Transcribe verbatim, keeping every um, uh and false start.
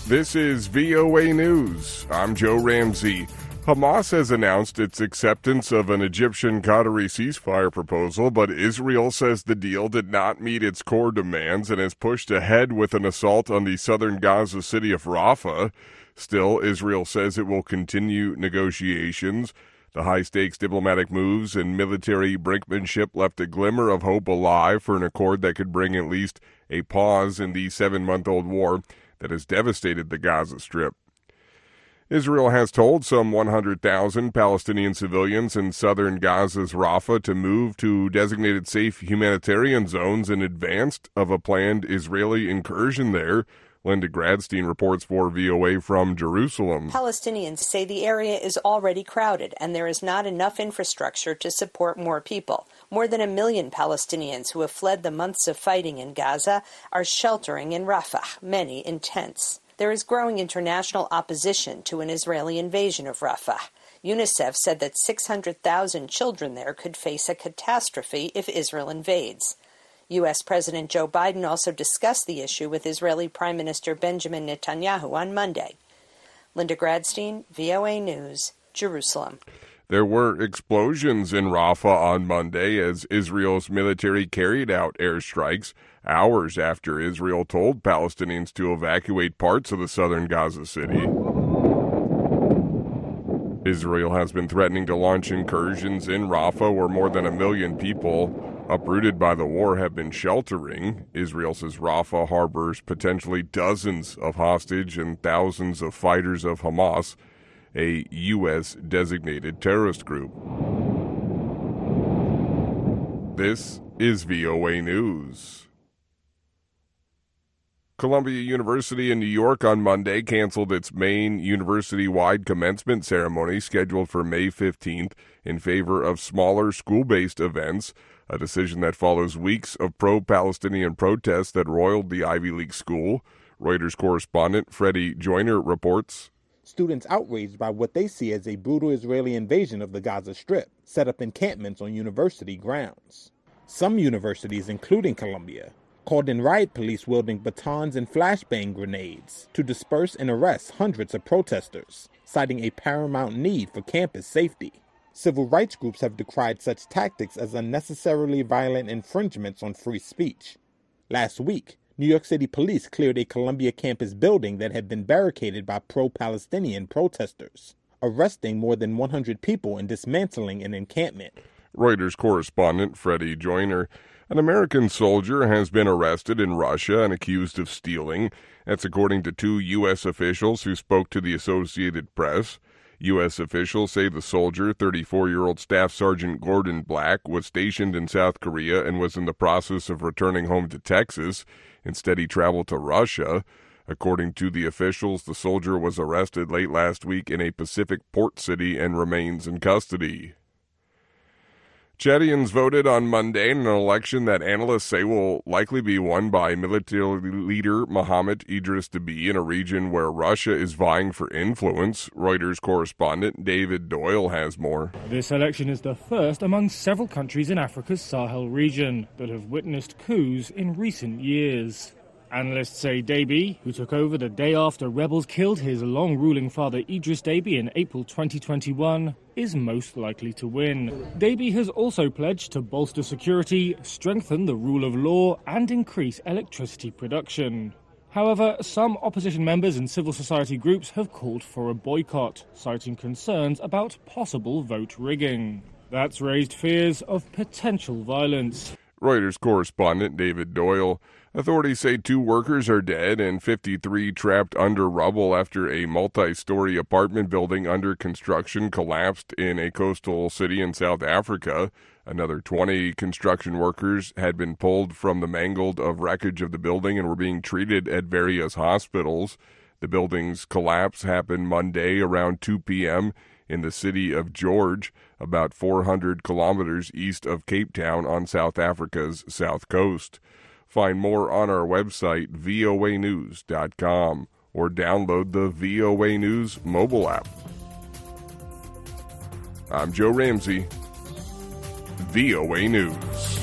This is V O A News. I'm Joe Ramsey. Hamas has announced its acceptance of an Egyptian-Qatari ceasefire proposal, but Israel says the deal did not meet its core demands and has pushed ahead with an assault on the southern Gaza city of Rafah. Still, Israel says it will continue negotiations. The high-stakes diplomatic moves and military brinkmanship left a glimmer of hope alive for an accord that could bring at least a pause in the seven-month-old war that has devastated the Gaza Strip. Israel has told some one hundred thousand Palestinian civilians in southern Gaza's Rafah to move to designated safe humanitarian zones in advance of a planned Israeli incursion there. Linda Gradstein reports for V O A from Jerusalem. Palestinians say the area is already crowded and there is not enough infrastructure to support more people. More than a million Palestinians who have fled the months of fighting in Gaza are sheltering in Rafah, many in tents. There is growing international opposition to an Israeli invasion of Rafah. UNICEF said that six hundred thousand children there could face a catastrophe if Israel invades. U S. President Joe Biden also discussed the issue with Israeli Prime Minister Benjamin Netanyahu on Monday. Linda Gradstein, V O A News, Jerusalem. There were explosions in Rafah on Monday as Israel's military carried out airstrikes hours after Israel told Palestinians to evacuate parts of the southern Gaza city. Israel has been threatening to launch incursions in Rafah, where more than a million people uprooted by the war have been sheltering. Israel says Rafah harbors potentially dozens of hostage and thousands of fighters of Hamas, a U S designated terrorist group. This is V O A News. Columbia University in New York on Monday canceled its main university-wide commencement ceremony scheduled for May fifteenth in favor of smaller school-based events, a decision that follows weeks of pro-Palestinian protests that roiled the Ivy League school. Reuters correspondent Freddie Joyner reports. Students outraged by what they see as a brutal Israeli invasion of the Gaza Strip set up encampments on university grounds. Some universities, including Columbia, called in riot police wielding batons and flashbang grenades to disperse and arrest hundreds of protesters, citing a paramount need for campus safety. Civil rights groups have decried such tactics as unnecessarily violent infringements on free speech. Last week, New York City police cleared a Columbia campus building that had been barricaded by pro-Palestinian protesters, arresting more than one hundred people and dismantling an encampment. Reuters correspondent Freddie Joyner. An American soldier has been arrested in Russia and accused of stealing. That's according to two U S officials who spoke to the Associated Press. U S officials say the soldier, thirty-four-year-old Staff Sergeant Gordon Black, was stationed in South Korea and was in the process of returning home to Texas. Instead, he traveled to Russia. According to the officials, the soldier was arrested late last week in a Pacific port city and remains in custody. Chadians voted on Monday in an election that analysts say will likely be won by military leader Mohammed Idris Deby in a region where Russia is vying for influence. Reuters correspondent David Doyle has more. This election is the first among several countries in Africa's Sahel region that have witnessed coups in recent years. Analysts say Deby, who took over the day after rebels killed his long-ruling father Idris Deby in April twenty twenty-one, is most likely to win. Deby has also pledged to bolster security, strengthen the rule of law, and increase electricity production. However, some opposition members and civil society groups have called for a boycott, citing concerns about possible vote rigging. That's raised fears of potential violence. Reuters correspondent David Doyle. Authorities say two workers are dead and fifty-three trapped under rubble after a multi-story apartment building under construction collapsed in a coastal city in South Africa. Another twenty construction workers had been pulled from the mangled of wreckage of the building and were being treated at various hospitals. The building's collapse happened Monday around two p.m. in the city of George, about four hundred kilometers east of Cape Town on South Africa's south coast. Find more on our website, V O A news dot com, or download the V O A News mobile app. I'm Joe Ramsey, V O A News.